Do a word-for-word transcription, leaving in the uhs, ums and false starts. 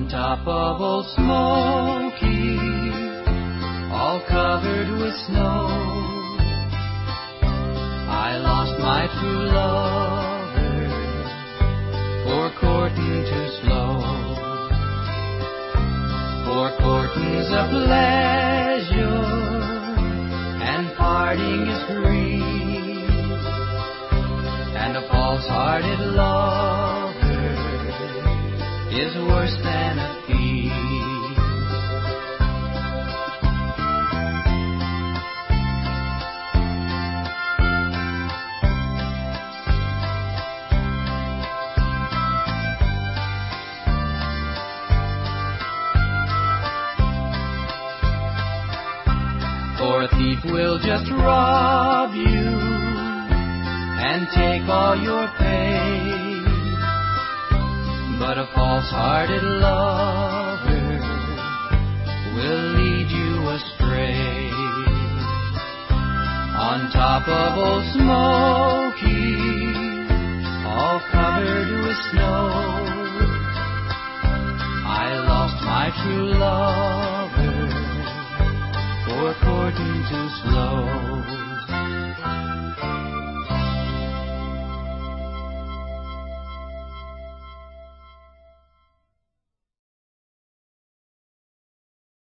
top of Old Smoky, all covered with snow, I lost my true lover for courting too slow. For courting's a pleasure and parting is grief, and a false-hearted lover is worse than a thief. For a thief will just rob you and take all your pay, but a false-hearted lover will lead you astray. On top of Old Smoky, all covered with snow, I lost my true lover for courting too slow.